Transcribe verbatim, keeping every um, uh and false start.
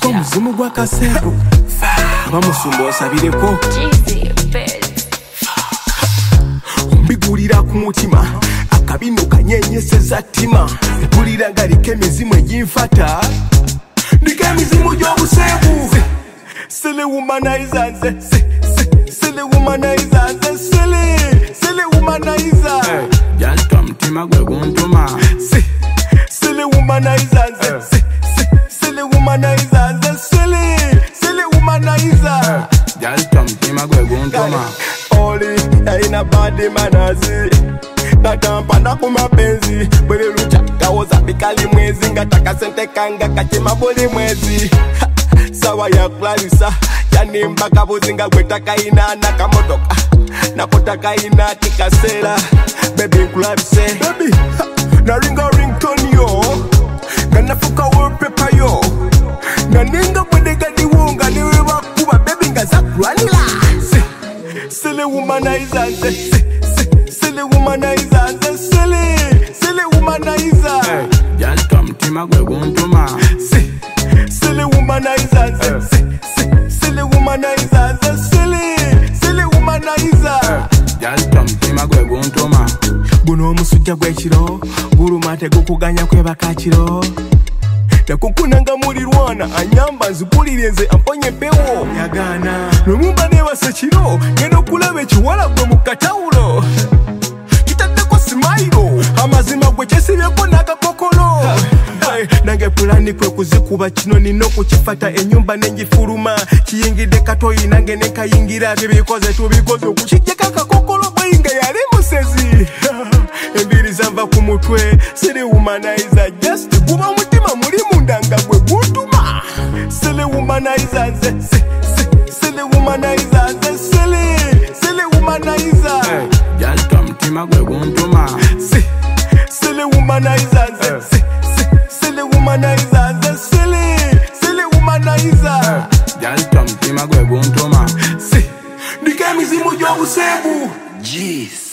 ko muzimu gwa kasebu bamusumba osabireko mbigulira ku mutima akabino kanyenyeseza ttima mpulira nga liko emizimu eginfata ndiko emizimu gy'obusebu silly womanizer nze silly womanizer nze silly silly womanizer jalta mutima gwe guntuma silly womanizer nze silly womanizer nze silly silly womanizer jalta mutima gwe guntuma oli yaina badi manazi natampana ku mapenzi buli lucha kawoza bikali mwezi nga takasente kanga kachema buli mwezi sawa ya klarisa yanimba kabuzi nga gwetakaina nakamotoka nakotakaina kikasera baby nkulabise baby naringa ringtone yo nanafuka wallpaper yo naninga bwedegadiwonga niwe bakuba baby nga zakulwanira silly womanizer nze silly womanizer nze silly silly womanizer jalta mutima gwe guntuma silly womanizer nze silly womanizer nze silly silly womanizer jalta mutima gwe guntuma guno omusujja gw'ekiro guluma tegukuganya kwebaka kiro nakukunanga mulirwana anyamba nzipulire nze amponye empewo yagana nomumba nebase kiro genda okulaba ekiwala gwe mu katawulo kitaddeko simayiro amazima gwe kyesibyeko n'akakokolo nange pulani kwe kuzikuba kino nina okukifata enyumba n'engifuluma kiyingidde katoyi nange nekayingira bibikoze tubikoze okukijjeko akakokolo bweyinga yali musezi embiri zava ku mutwe silly womanizer just guba mutima muli munda nga gwe guntuma silly womanizer nze silly womanizer nze silly silly womanizer jalta mutima gwe guntuma silly womanizer nze silly womanizer nze silly silly womanizer jalta mutima gwe guntuma ndiko emizimu gy'obusebu jeez